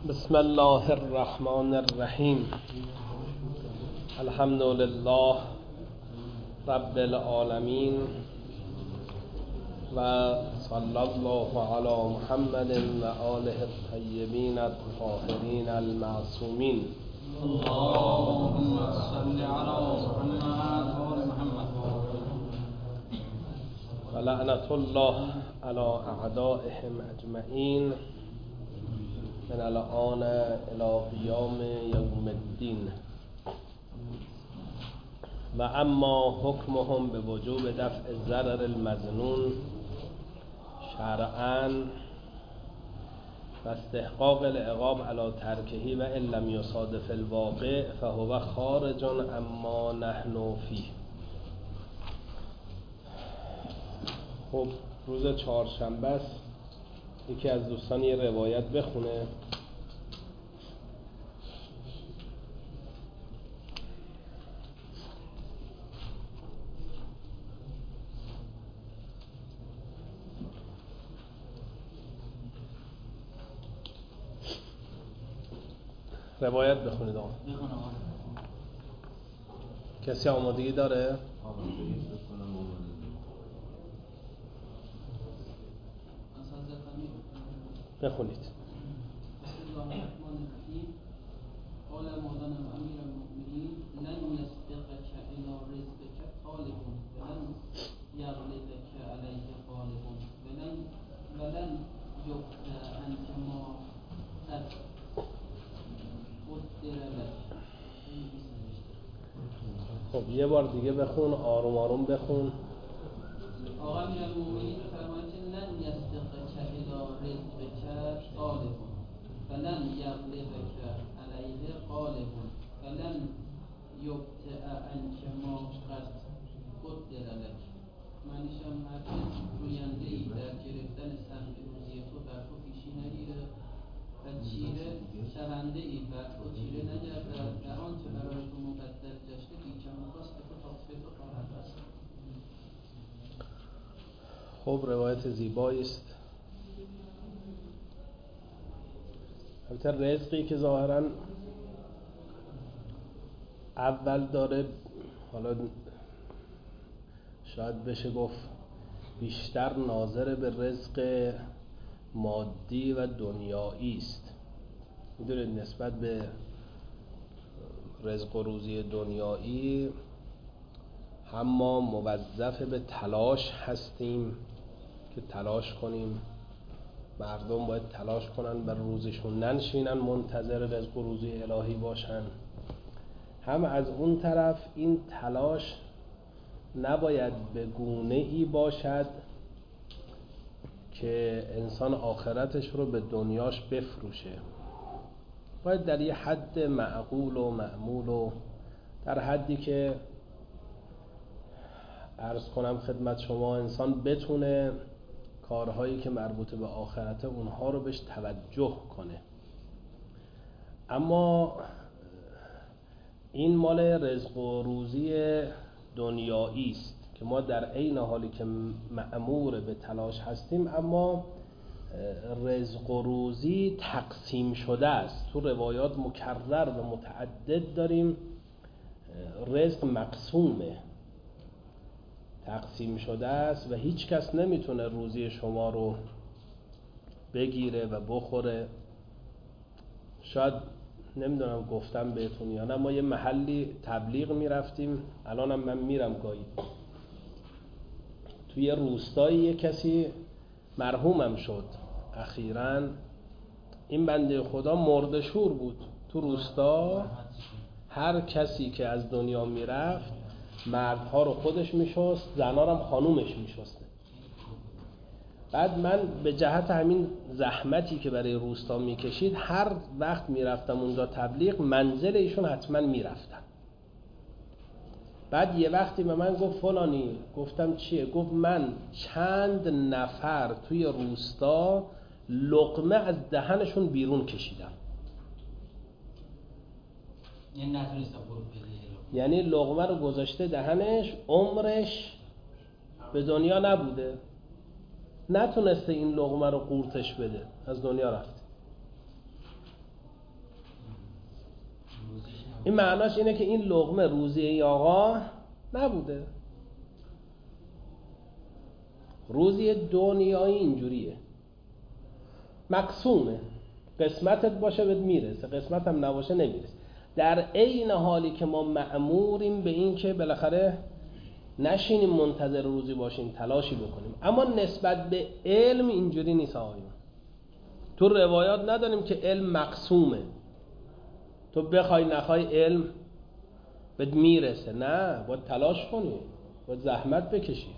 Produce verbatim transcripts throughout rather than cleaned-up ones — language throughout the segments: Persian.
بسم الله الرحمن الرحیم. الحمد لله رب العالمین و صلی الله علی محمد و آله الطیبین الطاهرین المعصومین. اللهم صل علی محمد و آل محمد و لعنت الله علی اعدائهم اجمعین من الآن الی قیام یوم الدین. و اما حکمهم به وجوب دفع ضرر المظنون شرعاً و استحقاق العقاب علی ترکه و ان لم یصادف الواقع فهو خارج اما نحن فیه. خب روز چهارشنبه است. یکی از دوستان یه روایت بخونه. روایت بخونید آقا. کسی آمادگی داره؟ بخونید. بسم الله الرحمن الرحیم. قال مولانا امیر المؤمنین لن یسبقک الی رزقک طالب ولن یغلبک علیه غالب ولن ولن یغفر عنک ما قد قدر لک. خب یه بار دیگه بخون، آروم آروم بخون. آقا امیر المؤمنین فرماید که لن یسبقک الی رزقک طالب ولن یغلبک علیه غالب ولن یبطئ عنک ما قد قدر لک. معنیش هم هرگز جوینده ای در گرفتن سهم روزی تو بر تو پیشی نگیره و چیره شونده ای بر تو چیره نگردد و آنچه برای تو مقدر گشته بیکم و خواست تو تاقصه تو خواهد است. خب روایت زیبایی است. البته رزقی که ظاهراً اول داره، حالا شاید بشه گفت بیشتر ناظر به رزق مادی و دنیایی است. میدونید نسبت به رزق و روزی دنیایی هم ما موظف به تلاش هستیم که تلاش کنیم، مردم باید تلاش کنن بر روزشون ننشینن منتظر رزق و روزی الهی باشن، هم از اون طرف این تلاش نباید به گونه ای باشد که انسان آخرتش رو به دنیاش بفروشه. باید در یه حد معقول و معمول و در حدی که عرض کنم خدمت شما انسان بتونه کارهایی که مربوط به آخرته اونها رو بهش توجه کنه. اما این مال رزق و روزی دنیایی است که ما در عین حالی که مأمور به تلاش هستیم اما رزق و روزی تقسیم شده است. تو روایات مکرر و متعدد داریم رزق مقسومه، تقسیم شده است و هیچ کس نمیتونه روزی شما رو بگیره و بخوره. شاید نمیدونم گفتم بهتون یا نه، ما یه محلی تبلیغ میرفتیم، الانم من میرم گاهی. توی یه روستایی یه کسی مرحومم شد اخیراً. این بنده خدا مردشور بود. تو روستا هر کسی که از دنیا میرفت مردها رو خودش میشست، زنها رو هم خانومش میشسته. بعد من به جهت همین زحمتی که برای روستا میکشید هر وقت میرفتم اونجا تبلیغ منزل ایشون حتما میرفتم. بعد یه وقتی به من گفت فلانی، گفتم چیه؟ گفت من چند نفر توی روستا لقمه از دهنشون بیرون کشیدم. یعنی نتونسته برو بده، یعنی لقمه رو گذاشته دهنش، عمرش به دنیا نبوده، نتونسته این لقمه رو قورتش بده، از دنیا رفت. این معناش اینه که این لقمه روزی ای آقا نبوده. روزی دنیایی اینجوریه، مقسومه، قسمتت باشه بهت میرسه، قسمت هم نباشه نمیرسه. در عین حالی که ما مأموریم به این که بالاخره نشینیم منتظر روزی باشیم، تلاشی بکنیم، اما نسبت به علم اینجوری نیست آقایون. تو روایات نداریم که علم مقسومه، تو بخوای نخوای علم بهت میرسه. نه، باید تلاش کنی، باید زحمت بکشی.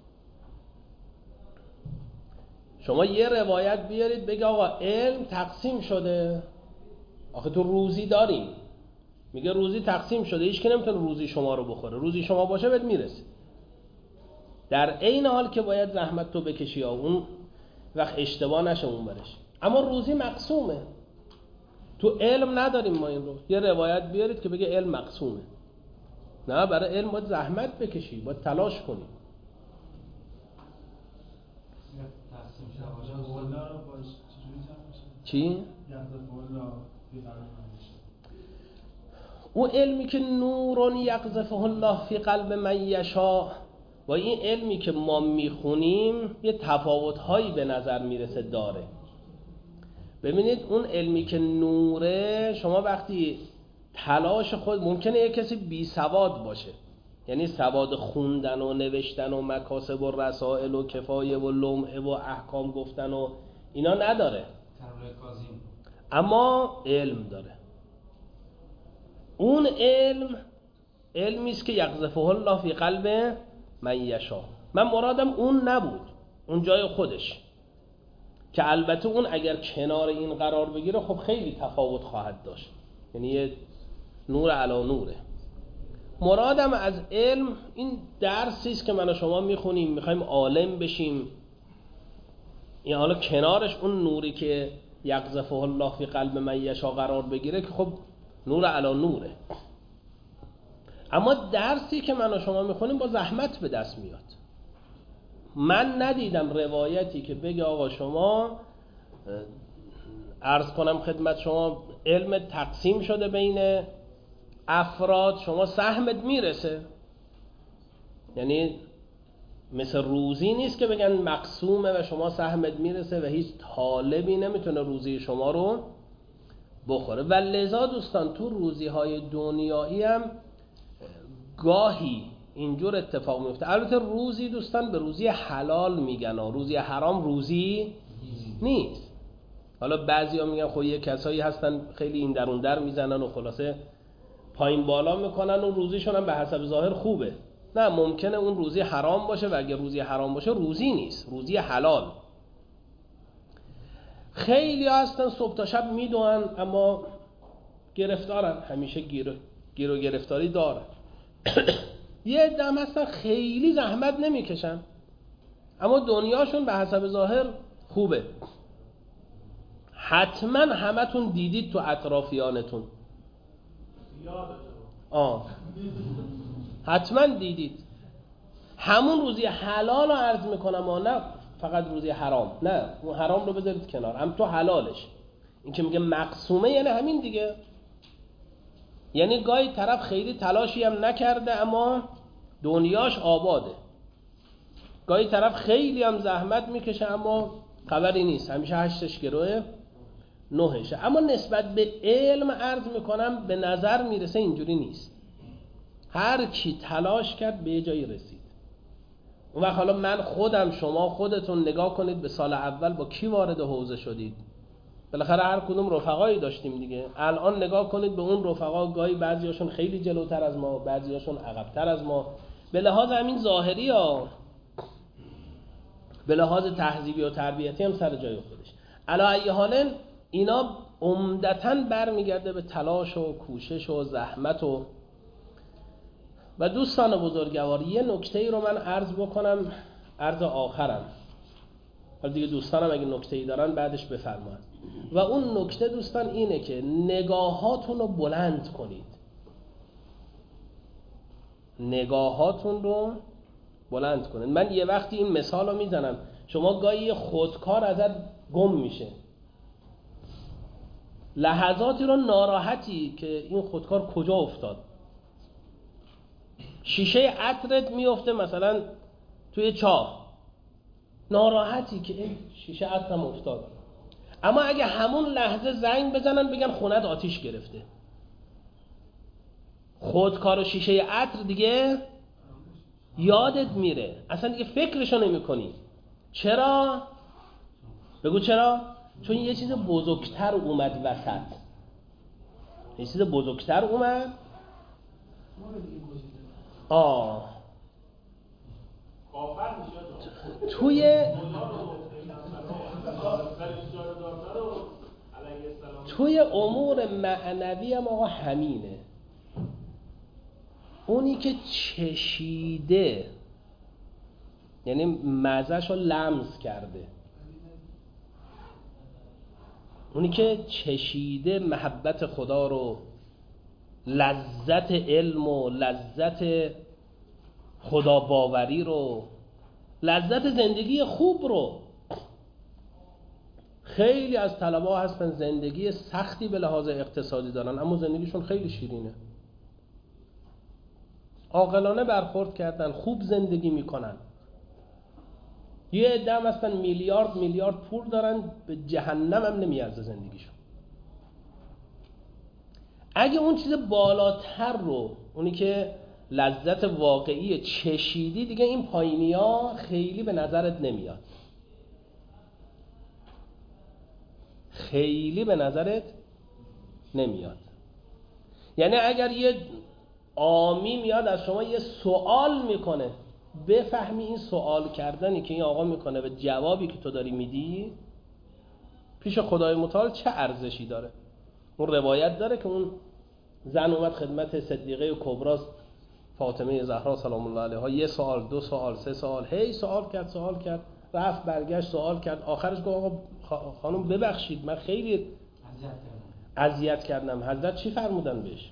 شما یه روایت بیارید بگه آقا علم تقسیم شده، آخه تو روزی داریم، میگه روزی تقسیم شده، هیچ که نمیتونه روزی شما رو بخوره، روزی شما باشه بهت میرسه. در عین حال که باید زحمت تو بکشی، اون وقت اشتباه نشه اون برش. اما روزی مقسومه، تو علم نداریم ما این رو. یه روایت بیارید که بگه علم مقسومه. نه، برای علم باید زحمت بکشی، باید تلاش کنی. چی؟ اون علمی که نورون یقذفه الله فی قلب من یشاء با این علمی که ما میخونیم یه تفاوت‌هایی به نظر میرسه داره. ببینید اون علمی که نوره، شما وقتی تلاش خود، ممکنه یک کسی بی سواد باشه، یعنی سواد خوندن و نوشتن و مکاسب و رسائل و کفایه و لمعه و احکام گفتن و اینا نداره، اما علم داره. اون علم علمی است که یقذفه الله فی قلب من یشاء. من مرادم اون نبود، اون جای خودش، که البته اون اگر کنار این قرار بگیره خب خیلی تفاوت خواهد داشت، یعنی یه نور علی نوره. مرادم از علم این درسی است که من و شما میخونیم، میخوایم عالم بشیم، این حالا کنارش اون نوری که یقذفه الله فی قلب من یشاء قرار بگیره که خب نور علی نوره. اما درسی که من و شما میخونیم با زحمت به دست میاد. من ندیدم روایتی که بگه آقا شما، عرض کنم خدمت شما، علم تقسیم شده بین افراد، شما سهمت میرسه. یعنی مثل روزی نیست که بگن مقسومه و شما سهمت میرسه و هیچ طالبی نمیتونه روزی شما رو بخوره. و لذا دوستان تو روزی های دنیایی هم گاهی اینجور اتفاق میفته. البته روزی دوستان به روزی حلال میگن و روزی حرام روزی نیست. حالا بعضی ها میگن خب یه کسایی هستن خیلی این درون در میزنن و خلاصه پایین بالا میکنن و روزیشون هم به حسب ظاهر خوبه. نه، ممکنه اون روزی حرام باشه و اگه روزی حرام باشه روزی نیست، روزی حلال. خیلی هستن صبح تا شب میدونن اما گرفتارن، همیشه گیر گیر و گرفتاری دارن. یه دم هستن خیلی زحمت نمیکشن اما دنیاشون به حسب ظاهر خوبه. حتما همتون دیدید تو اطرافیانتون، آه حتما دیدید همون روزی حلال رو عرض میکنم و نه فقط روزی حرام. نه، اون حرام رو بذارید کنار، هم تو حلالش. این که میگه مقسومه یعنی همین دیگه، یعنی گاهی طرف خیلی تلاشی هم نکرده اما دنیاش آباده، گاهی طرف خیلی هم زحمت میکشه اما خبری نیست، همیشه هشتش گروه نهشه. اما نسبت به علم عرض میکنم به نظر میرسه اینجوری نیست. هر کی تلاش کرد به جایی رسید. اون وقت حالا من خودم، شما خودتون نگاه کنید به سال اول با کی وارد حوزه شدید. بالاخره هر کدوم رفقایی داشتیم دیگه. الان نگاه کنید به اون رفقا، گاهی بعضیاشون خیلی جلوتر از ما، بعضیاشون عقب‌تر از ما، به لحاظ همین ظاهری ها، به لحاظ تهذیبی و تربیتی هم سر جای خودش. علی ای حال اینا عمدتاً برمیگرده به تلاش و کوشش و زحمت. و و دوستان بزرگوار، یه نکته‌ای رو من عرض بکنم، عرض آخرم، حالا دیگه دوستانم اگه نکته‌ای دارن بعدش بفرمایید. و اون نکته دوستان اینه که نگاهاتون رو بلند کنید، نگاهاتون رو بلند کنید. من یه وقتی این مثال رو میزنم، شما گاهی خودکار ازت گم میشه، لحظاتی رو ناراحتی که این خودکار کجا افتاد. شیشه عطرت میفته مثلا توی چاه، ناراحتی که این شیشه عطرم افتاد. اما اگه همون لحظه زنگ بزنن بگن خونت آتیش گرفته، خودکار و شیشه عطر دیگه یادت میره، اصلا دیگه فکرشو نمی کنی. چرا؟ بگو چرا؟ چون یه چیز بزرگتر اومد وسط، یه چیز بزرگتر اومد. آه توی توی امور معنوی هم آقا همینه. اونی که چشیده یعنی مزه‌شو لمس کرده، اونی که چشیده محبت خدا رو، لذت علم و لذت خدا باوری رو، لذت زندگی خوب رو. خیلی از طلبه هستن زندگی سختی به لحاظ اقتصادی دارن اما زندگیشون خیلی شیرینه، عاقلانه برخورد کردن، خوب زندگی میکنن. یه عده هم هستن میلیارد میلیارد پول دارن، به جهنم هم نمیارزه زندگیشون. اگه اون چیز بالاتر رو، اونی که لذت واقعی چشیدی، دیگه این پایینی ها خیلی به نظرت نمیاد، خیلی به نظرت نمیاد. یعنی اگر یه عامی میاد از شما یه سوال میکنه، بفهمی این سوال کردنی که این آقا میکنه به جوابی که تو داری میدی پیش خدای متعال چه ارزشی داره. اون روایت داره که اون زن اومد خدمت صدیقه کبرا فاطمه زهرا سلام الله علیها، یه سوال، دو سوال، سه سوال، هی سوال کرد سوال کرد، رفت برگشت سوال کرد، آخرش گفت آقا خانم ببخشید من خیلی اذیت کردم، حضرت چی فرمودن بهش؟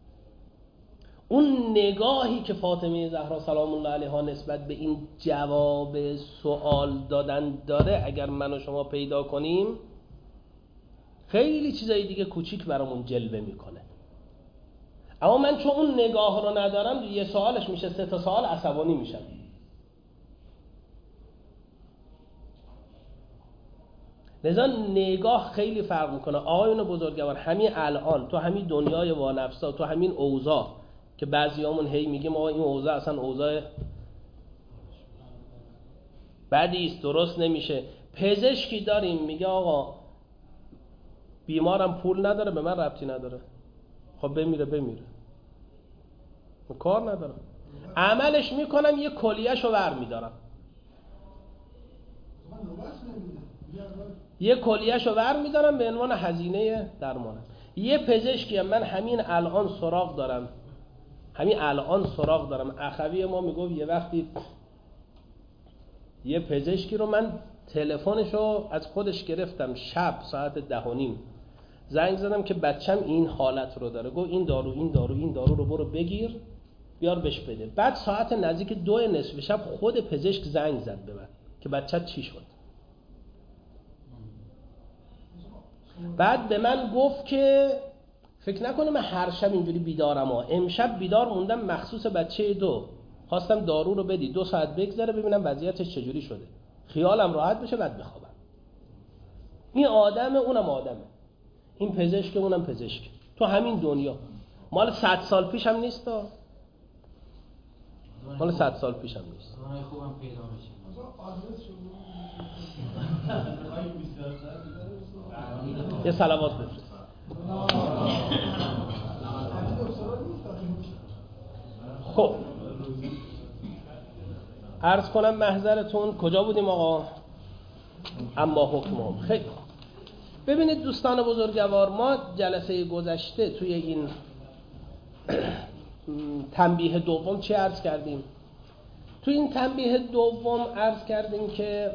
اون نگاهی که فاطمه زهرا سلام الله علیها نسبت به این جواب سوال دادن داره، اگر من و شما پیدا کنیم خیلی چیزای دیگه کوچیک برامون جلوه میکنه. اما من چون اون نگاه رو ندارم، یه سوالش میشه سه تا سوال، عصبانی میشم. لذا نگاه خیلی فرق میکنه. آقایون بزرگوار، همین الان تو همین دنیای وانفسا، تو همین اوضاع که بعضیامون هی میگیم آقا این اوضاع اصلا اوضاع بدی است، درست نمیشه. پزشکی داریم میگه آقا بیمارم پول نداره، به من ربطی نداره، خب بمیره بمیره، کار ندارم. عملش میکنم یه کلیه‌شو ور میدارم، یه کلیه‌شو ور میدارم به عنوان هزینه درمانم. یه پزشکی من همین الان سراغ دارم، همین الان سراغ دارم. اخوی ما میگفت یه وقتی یه پزشکی رو من تلفنشو از خودش گرفتم، شب ساعت ده و نیم زنگ زدم که بچم این حالت رو داره، گفت این دارو این دارو این دارو رو برو بگیر بیار بهش بده. بعد ساعت نزدیک دو نصف شب خود پزشک زنگ زد به من که بچت چی شد. بعد به من گفت که فکر نکنه من هر شب اینجوری بیدارم ها، امشب بیدار موندم مخصوص بچه دو، خواستم دارو رو بدی، دو ساعت بگذره ببینم وضعیتش چجوری شده، خیالم راحت بشه بعد بخوابم. این آدمه اونم آدمه، این پزشک اونم پزشک، تو همین دنیا. مال صد سال پیش هم نیست، مال صد سال پیش هم نیست. خوبم پیدا میشه. یه صلوات بفرست. خب عرض کنم محضرتون کجا بودیم آقا؟ اما حکمهم. خیلی ببینید دوستان بزرگوار، ما جلسه گذشته توی این تنبیه دوم چه عرض کردیم؟ توی این تنبیه دوم عرض کردیم که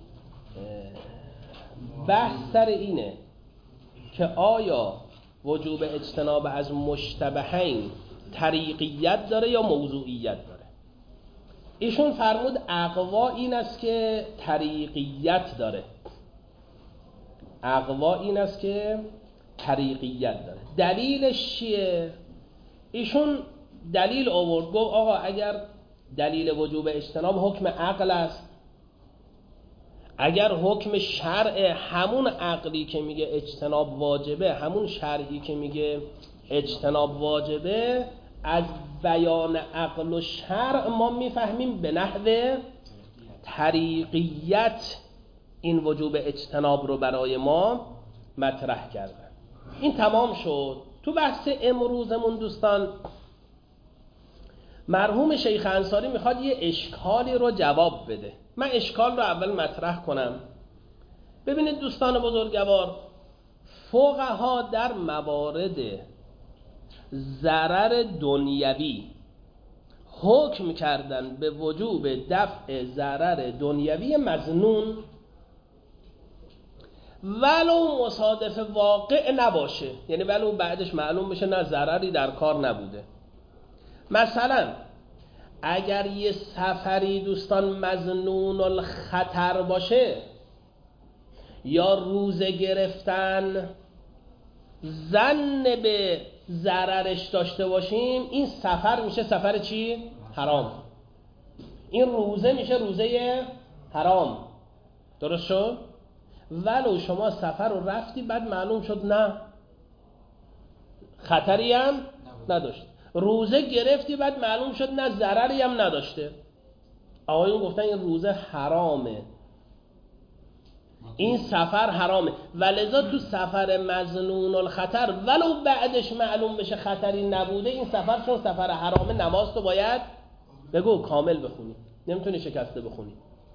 بحث سر اینه که آیا وجوب اجتناب از مشتبهین طریقیت داره یا موضوعیت داره. ایشون فرمود اقوا این است که طریقیت داره، اقوا این است که طریقیت داره. دلیلش چیه؟ ایشون دلیل آورد، گفت آقا اگر دلیل وجوب اجتناب حکم عقل است، اگر حکم شرع همون عقلی که میگه اجتناب واجبه، همون شرعی که میگه اجتناب واجبه، از بیان عقل و شرع ما میفهمیم به نحو طریقیت این وجوب اجتناب رو برای ما مطرح کردن. این تمام شد. تو بحث امروزمون دوستان، مرحوم شیخ انصاری میخواد یه اشکالی رو جواب بده. من اشکال رو اول مطرح کنم. ببینید دوستان بزرگوار، فقها در موارد ضرر دنیوی حکم کردن به وجوب دفع ضرر دنیوی مظنون ولو مصادف واقع نباشه، یعنی ولو بعدش معلوم بشه نه ضرری در کار نبوده. مثلا اگر یه سفری دوستان مظنون الخطر باشه یا روزه گرفتن ظن به ضررش داشته باشیم، این سفر میشه سفر چی؟ حرام. این روزه میشه روزه حرام. درست شد؟ ولو شما سفر رو رفتی بعد معلوم شد نه خطری هم نداشت، روزه گرفتی بعد معلوم شد نه ضرری هم نداشته، آقایون گفتن این روزه حرامه، این سفر حرامه. ولذا تو سفر مظنون الخطر ولو بعدش معلوم بشه خطری نبوده، این سفر چون سفر حرامه نماز تو باید بگو کامل بخونی، نمیتونی شکسته بخونی.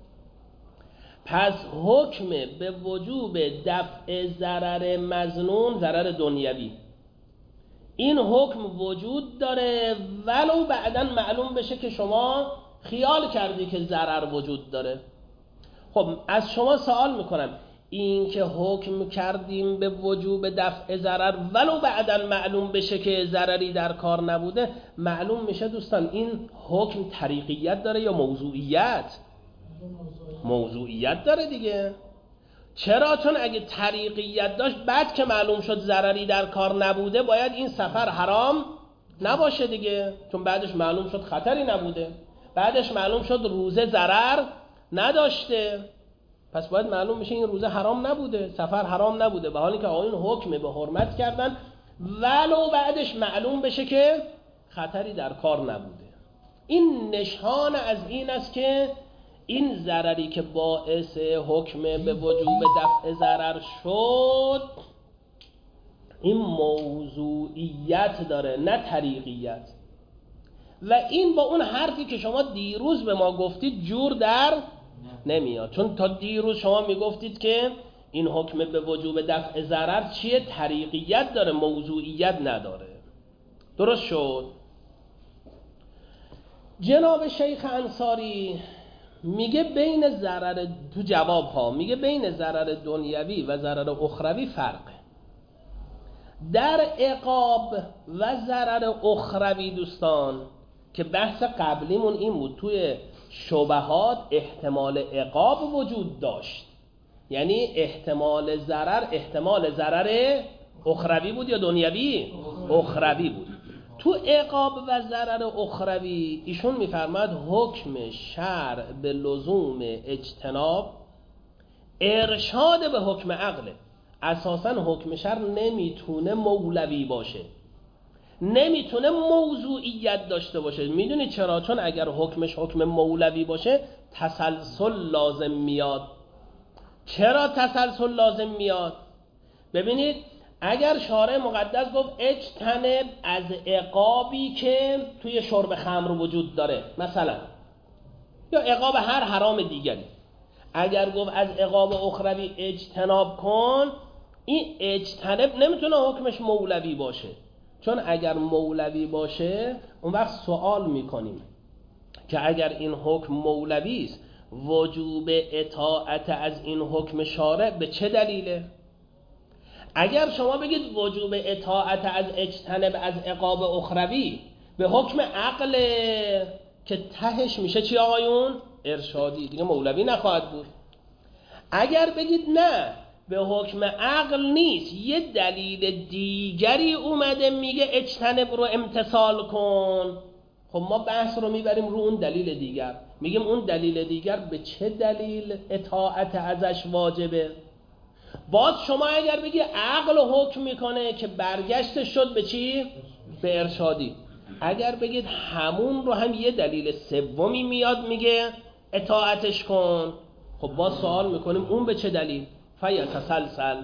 پس حکم به وجوب دفع ضرر مظنون، ضرر دنیوی، این حکم وجود داره ولو بعداً معلوم بشه که شما خیال کردی که ضرر وجود داره. خب از شما سوال میکنم، این که حکم کردیم به وجوب دفع ضرر ولو بعداً معلوم بشه که ضرری در کار نبوده، معلوم میشه دوستان این حکم طریقیت داره یا موضوعیت؟ موضوعیت داره دیگه. چرا؟ چون اگه طریقیت داشت بعد که معلوم شد ضرری در کار نبوده باید این سفر حرام نباشه دیگه، چون بعدش معلوم شد خطری نبوده، بعدش معلوم شد روزه ضرر نداشته، پس باید معلوم بشه این روزه حرام نبوده، سفر حرام نبوده، به حالی که آقایون حکم به حرمت کردن ولو بعدش معلوم بشه که خطری در کار نبوده. این نشان از این است که این ضرری که باعث حکم به وجوب دفع ضرر شد این موضوعیت داره نه طریقیت. و این با اون حرفی که شما دیروز به ما گفتید جور در نمیاد، چون تا دیروز شما میگفتید که این حکم به وجوب دفع ضرر چیه؟ طریقیت داره، موضوعیت نداره. درست شد؟ جناب شیخ انصاری میگه بین ضرر، تو جواب ها میگه بین ضرر دنیوی و ضرر اخروی فرقه. در عقاب و ضرر اخروی دوستان که بحث قبلیمون این بود، توی شبهات احتمال عقاب وجود داشت، یعنی احتمال ضرر احتمال ضرر اخروی بود یا دنیوی؟ اخروی بود. تو عقاب و ضرر اخروی ایشون میفرماد حکم شرع به لزوم اجتناب ارشاد به حکم عقله. اساساً حکم شرع نمیتونه مولوی باشه، نمیتونه موضوعیت داشته باشه. میدونید چرا؟ چون اگر حکمش حکم مولوی باشه تسلسل لازم میاد. چرا تسلسل لازم میاد؟ ببینید اگر شارع مقدس گفت اجتنب از عقابی که توی شرب خمر وجود داره مثلا، یا عقاب هر حرام دیگری، اگر گفت از عقاب اخروی اجتناب کن، این اجتنب نمیتونه حکمش مولوی باشه، چون اگر مولوی باشه اون وقت سوال میکنیم که اگر این حکم مولوی است وجوب اطاعت از این حکم شارع به چه دلیله؟ اگر شما بگید وجوب اطاعت از اجتنب از عقاب اخروی به حکم عقل که تهش میشه چی آقایون؟ ارشادی، دیگه مولوی نخواهد بود. اگر بگید نه به حکم عقل نیست، یه دلیل دیگری اومده میگه اجتنب رو امتثال کن. خب ما بحث رو میبریم رو اون دلیل دیگر، میگیم اون دلیل دیگر به چه دلیل اطاعت ازش واجبه. باز شما اگر بگی عقل حکم میکنه که برگشت شد به چی؟ به ارشادی. اگر بگید همون رو هم یه دلیل سومی میاد میگه اطاعتش کن، خب باز سوال میکنیم اون به چه دلیل؟ فیتسلسل.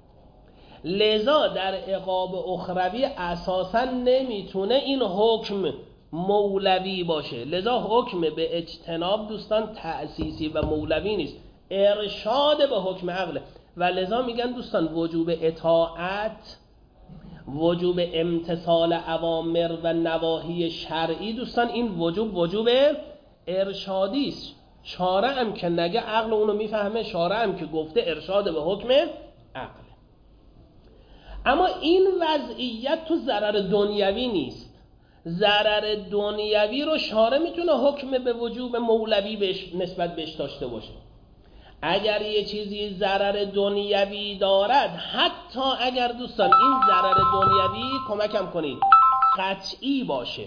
لذا در عقاب اخروی اساسا نمیتونه این حکم مولوی باشه. لذا حکم به اجتناب دوستان تأسیسی و مولوی نیست، ارشاد به حکم عقله. و لذا میگن دوستان وجوب اطاعت، وجوب امتثال اوامر و نواهی شرعی دوستان این وجوب وجوب ارشادی است. شارع هم که نگه عقل اونو میفهمه، شارع هم که گفته ارشاد به حکم عقل. اما این وضعیت تو ضرر دنیوی نیست. ضرر دنیوی رو شارع میتونه حکم به وجوب مولوی بهش نسبت بهش داشته باشه. اگر یه چیزی ضرر دنیوی دارد، حتی اگر دوستان این ضرر دنیوی کمکم کنید قطعی باشه،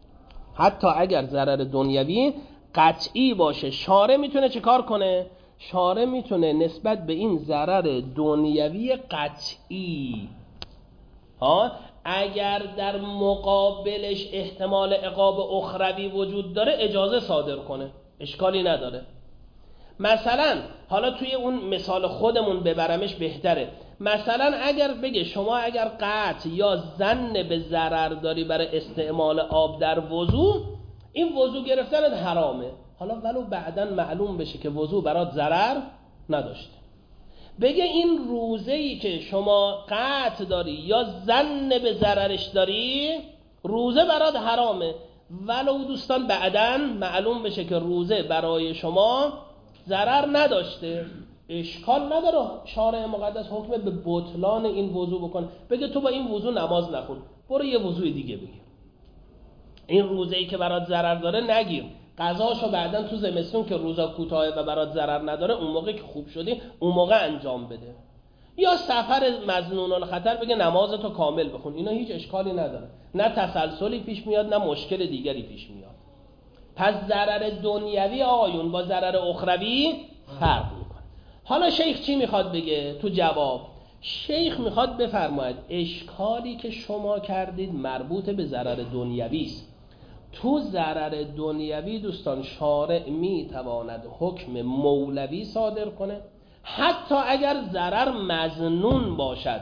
حتی اگر ضرر دنیوی قطعی باشه، شارع میتونه چه کار کنه؟ شارع میتونه نسبت به این ضرر دنیوی قطعی ها اگر در مقابلش احتمال عقاب اخروی وجود داره اجازه صادر کنه، اشکالی نداره. مثلا حالا توی اون مثال خودمون ببرمش بهتره. مثلا اگر بگه شما اگر قطع یا ظن به ضرر داری برای استعمال آب در وضو، این وضو گرفتنت حرامه، حالا ولو بعداً معلوم بشه که وضو برات ضرر نداشته. بگه این روزه‌ای که شما قطع داری یا ظن به ضررش داری، روزه برات حرامه، ولو دوستان بعداً معلوم بشه که روزه برای شما ضرر نداشته، اشکال نداره. شارع مقدس حکم به بطلان این وضو بکنه، بگه تو با این وضو نماز نخون، برو یه وضوی دیگه بگیر. این روزه‌ای که برات ضرر داره نگیر، قضاشو بعداً تو زمستون که روزا کوتاهه و برات ضرر نداره، اون موقع که خوب شدی اون موقع انجام بده. یا سفر مظنون خطر بگه نمازتو کامل بخون، اینا هیچ اشکالی نداره، نه تسلسلی پیش میاد نه مشکل دیگری پیش میاد. پس ضرر دنیوی آقایون با ضرر اخروی فرق میکنه. حالا شیخ چی میخواد بگه تو جواب؟ شیخ میخواد بفرماید اشکالی که شما کردید مربوط به ضرر دنیوی است. تو ضرر دنیوی دوستان شارع میتواند حکم مولوی صادر کنه، حتی اگر ضرر مظنون باشد،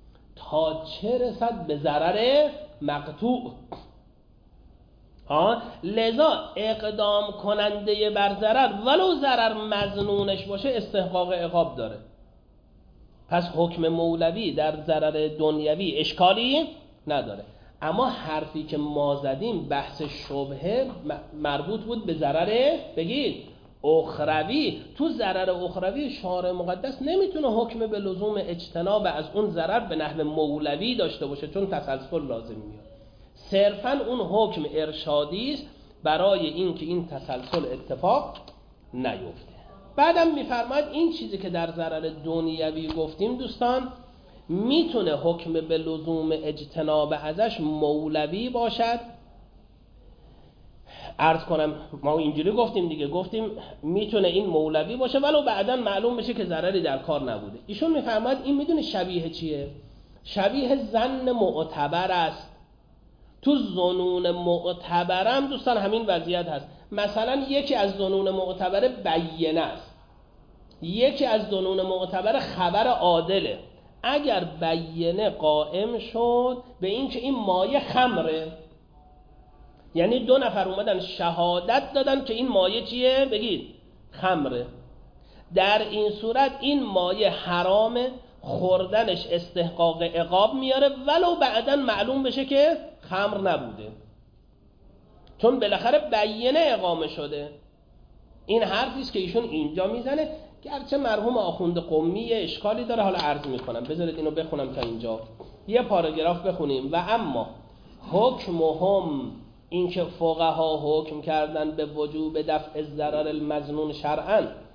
تا چه رسد به ضرر مقطوع. ها لذا اقدام کننده بر ضرر ولو ضرر مظنونش باشه استحقاق عقاب داره. پس حکم مولوی در ضرر دنیوی اشکالی نداره. اما حرفی که ما زدیم بحث شبهه مربوط بود به ضرر بگید اخروی. تو ضرر اخروی شارع مقدس نمیتونه حکم به لزوم اجتناب از اون ضرر به نحو مولوی داشته باشه، چون تسلسل لازم میاد. صرفاً اون حکم ارشادی است برای اینکه این تسلسل اتفاق نیفته. بعدم میفرماید این چیزی که در ضرر دنیوی گفتیم دوستان میتونه حکم به لزوم اجتناب ازش مولوی باشد. عرض کنم ما اینجوری گفتیم دیگه، گفتیم میتونه این مولوی باشه ولو بعداً معلوم بشه که ضرری در کار نبوده. ایشون میفرماید این میدونه شبیه چیه؟ شبیه ظن معتبر است. تو ظنون معتبرم دوستان همین وضعیت هست. مثلا یکی از ظنون معتبر بیینه است، یکی از ظنون معتبر خبر عادله. اگر بیینه قائم شد به این که این مایه خمره، یعنی دو نفر اومدن شهادت دادن که این مایه چیه؟ بگید خمره. در این صورت این مایه حرامه، خوردنش استحقاق عقاب میاره ولو بعداً معلوم بشه که خمر نبوده، چون بالاخره بیینه اقامه شده. این حرفی است که ایشون اینجا میزنه، گرچه مرحوم آخوند قمی اشکالی داره، حالا عرض میکنم. بذارید اینو بخونم تا اینجا یه پاراگراف بخونیم. و اما حکمهم، این که فقها حکم کردن به وجوب دفع الضرر المظنون شرعاً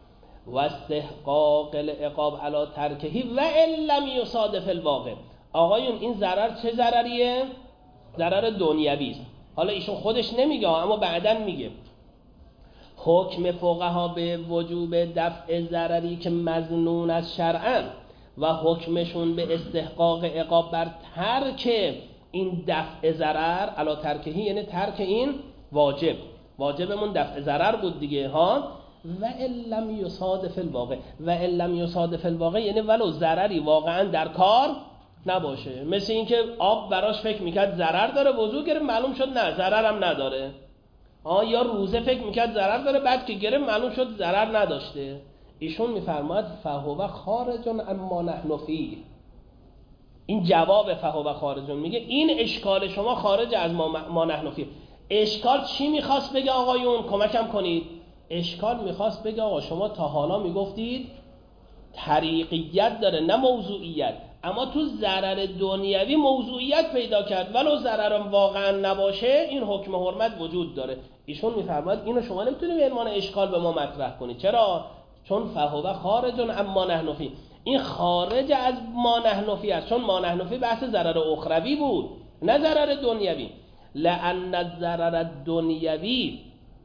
و استحقاق العقاب علی ترکهی و ان لم یصادف الواقع. آقایون این ضرر چه ضرریه؟ ضرر دنیوی است. حالا ایشون خودش نمیگه اما بعداً میگه حکم فقها به وجوب دفع ضرری که مظنون از شرعاً و حکمشون به استحقاق عقاب بر ترک این دفع ضرر علی ترکهی، یعنی ترک این واجب. واجبمون دفع ضرر بود دیگه ها. و ان لم یصادف الواقع، و ان لم یصادف الواقع یعنی ولو ضرری واقعا در کار نباشه. مثل اینکه آب براش فکر میکرد ضرر داره وضو گرفت معلوم شد نه ضررم نداره. آ یا روزه فکر میکرد ضرر داره بعد که گرفت معلوم شد ضرر نداشته. ایشون میفرماید فهو خارج اما نحن فیه. این جواب فهو خارج، میگه این اشکال شما خارج از ما, ما نحن فیه. اشکال چی میخواست بگه آقایون؟ کمکم کنید. اشکال میخواست بگه آقا شما تا حالا میگفتید طریقیت داره نه موضوعیت، اما تو ضرر دنیوی موضوعیت پیدا کرد ولو ضررم واقعا نباشه این حکم حرمت وجود داره. ایشون میفرماید اینو شما نمیتونید به عنوان اشکال به ما مطرح کنید. چرا؟ چون فهو خارج اما نحن فیه، این خارج از ما نحن فیه است، چون ما نحن فیه بحث ضرر اخروی بود نه ضرر دنیوی. لأن الضرر الدنیوی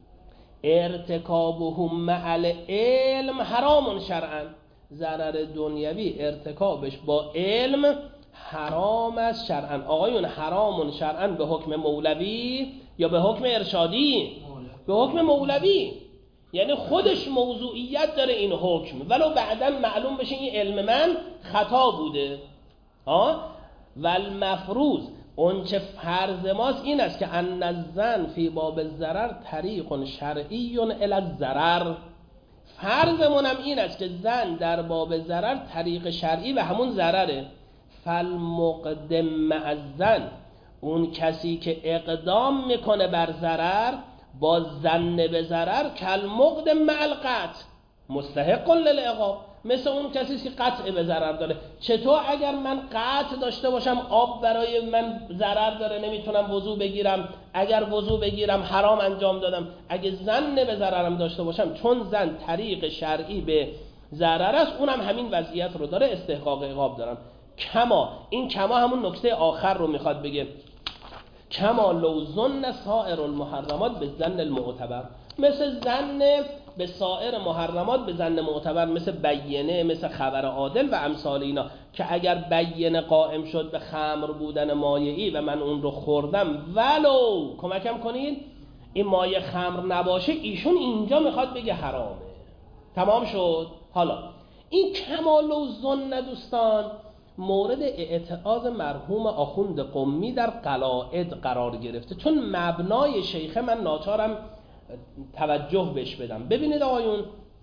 ارتکابه مع العلم حرام شرعا. ضرر دنیوی ارتکابش با علم حرام است شرعا. آقایون حرام شرعا به حکم مولوی یا به حکم ارشادی؟ به حکم مولوی. یعنی خودش موضوعیت داره این حکم ولو بعداً معلوم بشه این علم من خطا بوده. ها و المفروض اون چه فرض ماست این است که ان الظن فی باب الضرر طریق شرعی الی الضرر. فرضمون هم این است که ظن در باب ضرر طریق شرعی و همون ضرره. فالمقدم مع الظن، اون کسی که اقدام میکنه بر ضرر با ظن به ضرر کالمقدم مع القطع مستحق للعقاب. مثل اون کسی که قطع به ضرر داره. چطور اگر من قطع داشته باشم آب برای من ضرر داره نمیتونم وضو بگیرم، اگر وضو بگیرم حرام انجام دادم. اگه ظن به ضررم داشته باشم چون ظن طریق شرعی به ضرر است اونم همین وضعیت رو داره، استحقاق عقاب دارم. کما، این کما همون نکته آخر رو میخواد بگه، کما لو ظن سائر المحرمات به ظن المعتبر، مثل ظن به سایر محرمات به ظن معتبر، مثل بیینه، مثل خبر عادل و امثال اینا، که اگر بیینه قائم شد به خمر بودن مایعی و من اون رو خوردم ولو کمکم کنید این مایع خمر نباشه، ایشون اینجا میخواد بگه حرامه. تمام شد. حالا این کمال و ظن دوستان مورد اعتراض مرحوم آخوند قمی در قلاعد قرار گرفته، چون مبنای شیخه من ناچارم توجه بهش بدم. ببینید آقایون،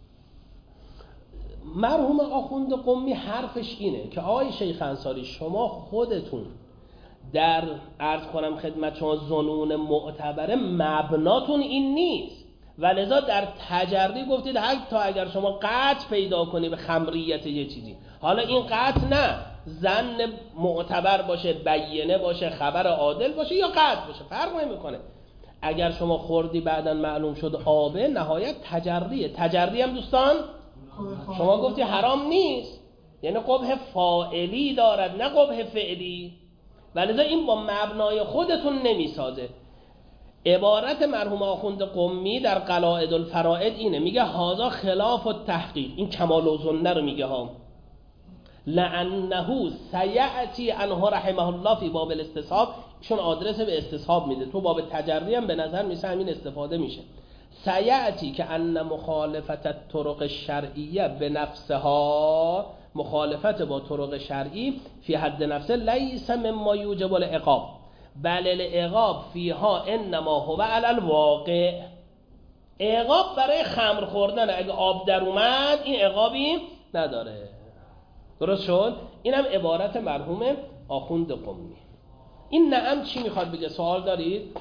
مرحوم آخوند قمی حرفش اینه که آقای شیخ انصاری شما خودتون در عرض کنم خدمت شما ظنون معتبره مبناتون این نیست و لذا در تجربی گفتید حتی اگر شما قطع پیدا کنی به خمریت یه چیزی، حالا این قطع نه ظن معتبر باشه، بیینه باشه، خبر عادل باشه یا قطع باشه فرق نمیکنه، اگر شما خوردی بعداً معلوم شد آبه، نهایت تجریه. تجری هم دوستان شما گفتی حرام نیست، یعنی قبح فاعلی دارد نه قبح فعلی، ولذا این با مبنای خودتون نمیسازه. عبارت مرحوم آخوند قمی در قلاعد الفرائد اینه، میگه هذا خلاف التحقیق، این کمال و ظنه رو میگه ها، لعنه سیأتی عنه رحمه الله فی باب الاستصحاب، چون آدرس به استصحاب میده، تو باب تجری هم به نظر میسه همین استفاده میشه. سیأتی که ان مخالفت الطرق الشرعیه به نفسها، مخالفت با طرق شرعی فی حد نفسه لیس مما یوجب العقاب بل العقاب فیها انما هو علی الواقع. عقاب برای خمر خوردن اگه آب در اومد این عقابی نداره. درست شد؟ اینم عبارت مرحوم آخوند قمی. این نعم چی میخواد بگه؟ سوال دارید؟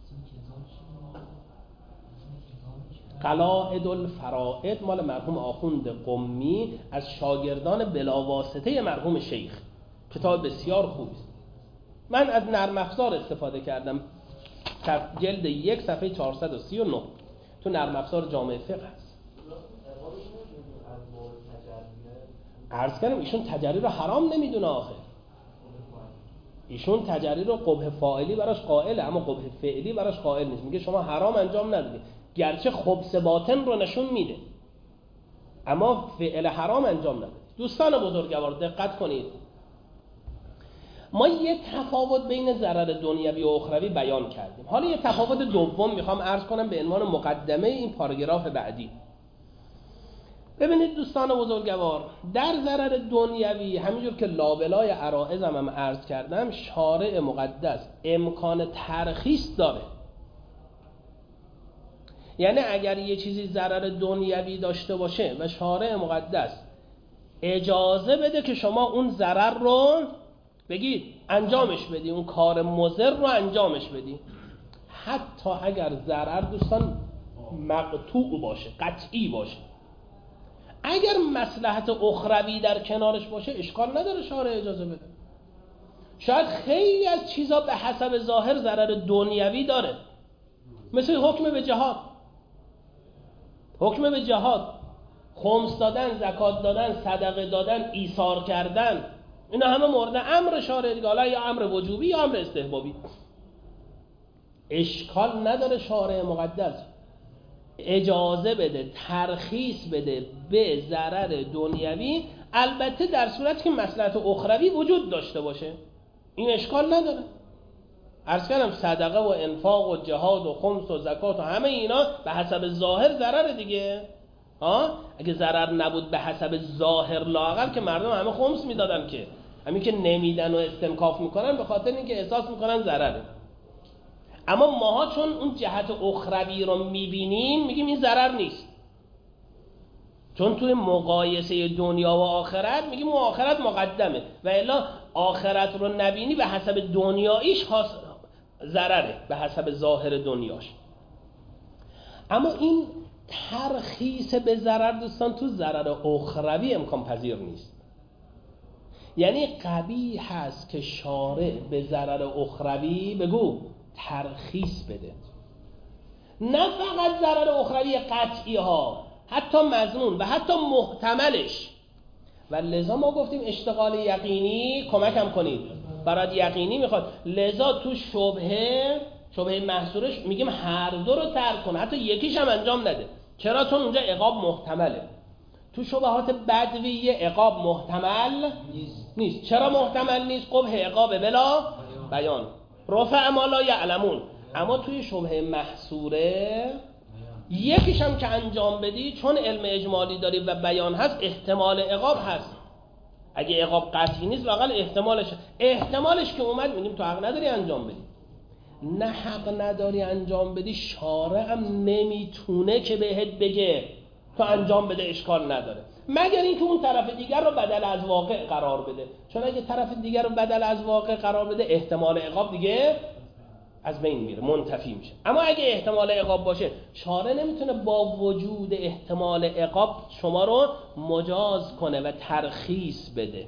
قلاعد الفرائد مال مرحوم آخوند قمی از شاگردان بلاواسطه مرحوم شیخ، کتاب بسیار خوبی است. من از نرم افزار استفاده کردم، جلد یک صفحه چهارصد و سی و نه تو نرم افزار جامعه فقه هست. عرض کردم ایشون تجری رو حرام نمیدونه آخه، ایشون تجری رو قبح فاعلی براش قائله اما قبح فعلی براش قائل نیست. میگه شما حرام انجام ندادید، گرچه خبث باطن رو نشون میده اما فعل حرام انجام ندادید. دوستان بزرگوار دقت کنید، ما یه تفاوت بین ضرر دنیوی و اخروی بیان کردیم. حالا یه تفاوت دوم میخوام عرض کنم به عنوان مقدمه این پاراگراف بعدی. ببینید دوستان بزرگوار، در ضرر دنیوی همینجور که لابلای عرائضم هم عرض کردم، شارع مقدس امکان ترخیص داره. یعنی اگر یه چیزی ضرر دنیوی داشته باشه و شارع مقدس اجازه بده که شما اون ضرر رو بگید انجامش بدی، اون کار مضر رو انجامش بدی، حتی اگر ضرر دوستان مقطوع باشه، قطعی باشه، اگر مصلحت اخروی در کنارش باشه اشکال نداره شارع اجازه بده. شاید خیلی از چیزا به حسب ظاهر ضرر دنیوی داره، مثل حکم به جهاد، حکم به جهاد، خمس دادن، زکات دادن، صدقه دادن، ایثار کردن، اینا همه مورد امر شارع دیگه، حالا یا امر وجوبی یا امر استحبابی. اشکال نداره شارع مقدس اجازه بده، ترخیص بده به ضرر دنیوی، البته در صورتی که مصلحت اخروی وجود داشته باشه، این اشکال نداره. عرض کردم صدقه و انفاق و جهاد و خمس و زکات و همه اینا به حسب ظاهر ضرر دیگه. ها اگه ضرر نبود به حسب ظاهر لااقل که مردم همه خمس میدادن، که همین که نمیدن و استنکاف میکنن به خاطر اینکه احساس میکنن ضرره. اما ماها چون اون جهت اخروی رو میبینیم میگیم این ضرر نیست، چون توی مقایسه دنیا و آخرت میگیم اون آخرت مقدمه و الا آخرت رو نبینی به حسب دنیاییش ضرره، به حسب ظاهر دنیاش. اما این ترخیص به ضرر دوستان تو ضرر اخروی امکان پذیر نیست. یعنی قبیح هست که شارع به ضرر اخروی بگو ترخیص بده، نه فقط ضرر اخروی قطعی ها، حتی مظنون و حتی محتملش. و لذا ما گفتیم اشتغال یقینی کمکم کنید، برای یقینی میخواد، لذا تو شبهه شبهه محصورش میگیم هر دو رو ترک کن، حتی یکیش هم انجام نده. چرا؟ چون اونجا عقاب محتمله. تو شبهات بدوی عقاب محتمل نیست. نیست. چرا محتمل نیست؟ قبح عقاب بلا بیان، رفع ما لا یعلمون. اما توی شبهه محصوره یکیش هم که انجام بدی، چون علم اجمالی داری و بیان هست، احتمال عقاب هست. اگه عقاب قطعی نیست واقعا احتمالش احتمالش که اومد میگیم تو حق نداری انجام بدی. نه حق نداری انجام بدی، شارع هم نمیتونه که بهت بگه تو انجام بده، اشکال نداره، مگر اینکه اون طرف دیگر رو بدل از واقع قرار بده. چون اگه طرف دیگر رو بدل از واقع قرار بده احتمال عقاب دیگه از بین میره، منتفی میشه. اما اگه احتمال عقاب باشه، شارع نمیتونه با وجود احتمال عقاب شما رو مجاز کنه و ترخیص بده.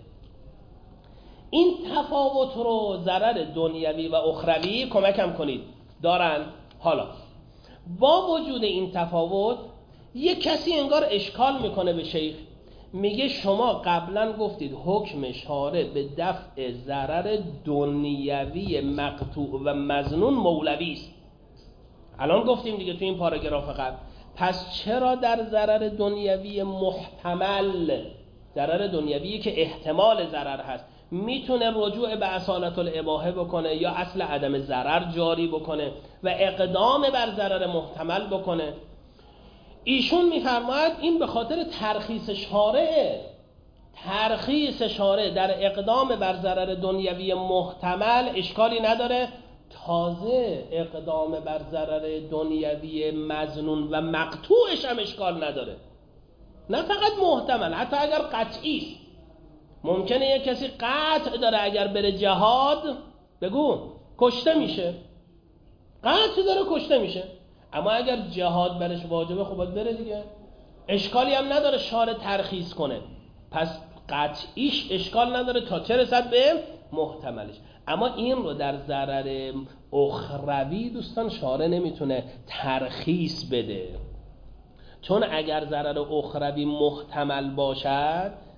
این تفاوت رو ضرر دنیوی و اخروی کمکم کنید دارن. حالا با وجود این تفاوت یک کسی انگار اشکال میکنه به شیخ، میگه شما قبلا گفتید حکم شارع به دفع ضرر دنیوی مقطوع و مظنون مولوی است. الان گفتیم دیگه تو این پاراگراف قبل، پس چرا در ضرر دنیوی محتمل، ضرر دنیوی که احتمال ضرر هست، میتونه رجوع به اصالت الاباحه بکنه یا اصل عدم ضرر جاری بکنه و اقدام بر ضرر محتمل بکنه؟ ایشون میفرماید این به خاطر ترخیص شارعه. ترخیص شارع در اقدام بر ضرر دنیوی محتمل اشکالی نداره، تازه اقدام بر ضرر دنیوی مظنون و مقطوعش هم اشکال نداره. نه فقط محتمل، حتی اگر قطعی است. ممکنه یک کسی قطع داره اگر بره جهاد بگو کشته میشه، قطع داره کشته میشه، اما اگر جهاد برش واجبه خب باید بره دیگه، اشکالی هم نداره شارع ترخیص کنه. پس قطعیش اشکال نداره تا چه رسد به محتملش. اما این رو در ضرر اخروی دوستان شارع نمیتونه ترخیص بده، چون اگر ضرر اخروی محتمل باشد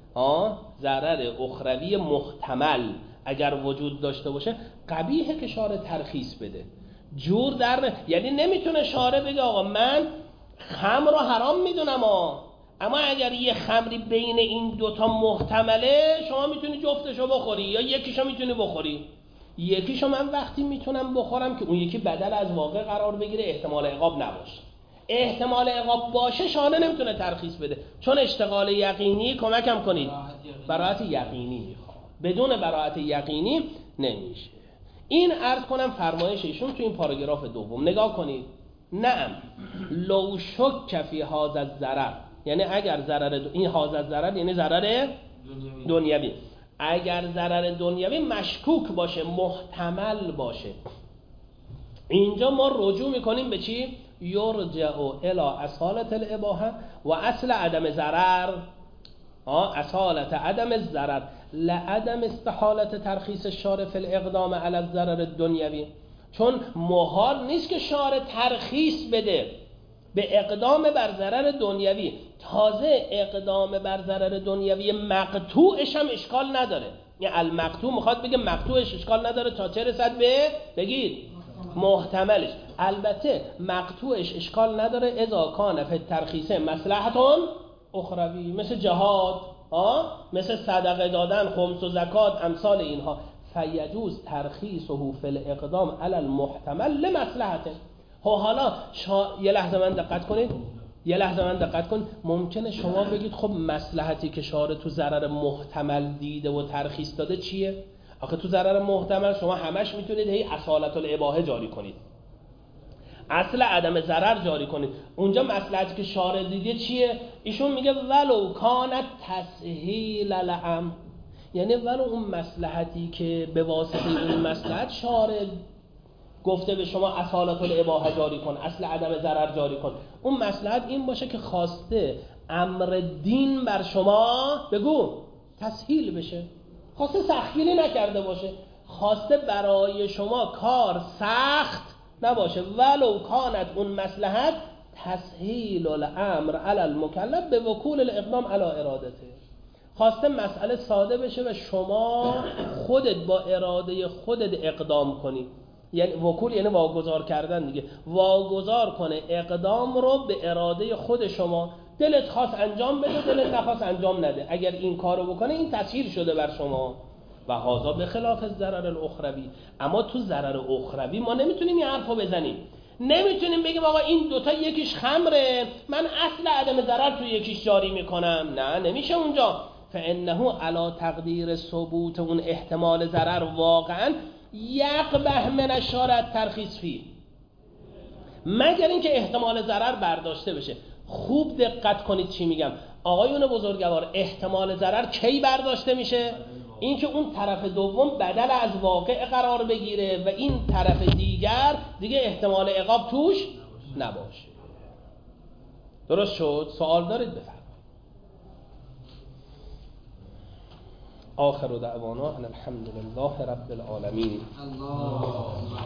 آه ضرر اخروی محتمل اگر وجود داشته باشه قبیحه که شارع ترخیص بده. جور در نه... یعنی نمیتونه شارع بگه آقا من خمر رو حرام میدونم آه. اما اگر یه خمری بین این دوتا محتمله شما میتونی جفتشو بخوری یا یکیشو میتونی بخوری. یکیشو من وقتی میتونم بخورم که اون یکی بدل از واقع قرار بگیره، احتمال عقاب نباشه. احتمال عقاب باشه شانه نمیتونه ترخیص بده، چون اشتغال یقینی کمکم کنید براحت یقینی میخواد، بدون براحت یقینی نمیشه. این عرض کنم فرمایش ایشون تو این پاراگراف دوم نگاه کنید. نعم لو شک فی هذا الضرر، یعنی اگر ضرر این هذا الضرر یعنی ضرر دنیوی، اگر ضرر دنیوی مشکوک باشه، محتمل باشه، اینجا ما رجوع میکنیم به چی؟ یرجع الی اصالت الاباحه و اصل عدم ضرر. اصالت عدم الضرر لعدم استحالت ترخیص الشارع فی الاقدام علی الضرر الدنیوی، چون محال نیست که شارع ترخیص بده به اقدام بر ضرر دنیوی. تازه اقدام بر ضرر دنیوی مقطوعش هم اشکال نداره، یعنی المقطوع میخواد بگه مقطوعش اشکال نداره تا چه رسد به بگید محتملش. البته مقطوعش اشکال نداره اذا کان فی الترخیص مصلحتون اخروی، مثل جهاد، آه؟ مثل صدقه دادن، خمس و زکات، امثال اینها. فیجوز ترخیصه فی الاقدام علی المحتمل لمصلحته. حالا شا... یه لحظه من دقت کنید یه لحظه من دقت کنید ممکنه شما بگید خب مصلحتی که شارع تو ضرر محتمل دیده و ترخیص داده چیه؟ آخه تو ضرر محتمل شما همش میتونید هی اصالت الاباحه جاری کنید، اصل عدم ضرر جاری کنید. اونجا مصلحتی که شارع دیده چیه؟ ایشون میگه ولو کانت تسهیل الامر، یعنی ولو اون مصلحتی که به واسطه اون مصلحت شارع گفته به شما اصالت الاباحه جاری کن، اصل عدم ضرر جاری کن، اون مصلحت این باشه که خواسته امر دین بر شما بگو تسهیل بشه، خواسته سختگیری نکرده باشه، خواسته برای شما کار سخت نباشه. ولو کانت اون مصلحت تسهیل الامر علی المکلف به وکول الاقدام علی ارادته، خواسته مسئله ساده بشه و شما خودت با اراده خودت اقدام کنی. یعنی وکول یعنی واگذار کردن دیگه، واگذار کنه اقدام رو به اراده خود شما، دلت خواست انجام بده، دلت نخواست انجام نده. اگر این کارو بکنه این تسهیل شده بر شما و هذا به خلاف ضرر الاخروی. اما تو ضرر اخروی ما نمیتونیم این حرفو بزنیم، نمیتونیم بگیم آقا این دوتا یکیش خمره من اصل عدم ضرر تو یکیش جاری میکنم، نه نمیشه اونجا. فانه علی تقدیر ثبوت اون احتمال ضرر واقعا یقبح من الشارع ترخیص فی، مگر اینکه احتمال ضرر برداشته بشه. خوب دقت کنید چی میگم آقایون بزرگوار، احتمال ضرر کی برداشته میشه؟ اینکه اون طرف دوم بدل از واقع قرار بگیره و این طرف دیگر دیگه احتمال عقاب توش نباشه. درست شد؟ سوال دارید بفرمایید. آخر دعوانا ان الحمد لله رب العالمین.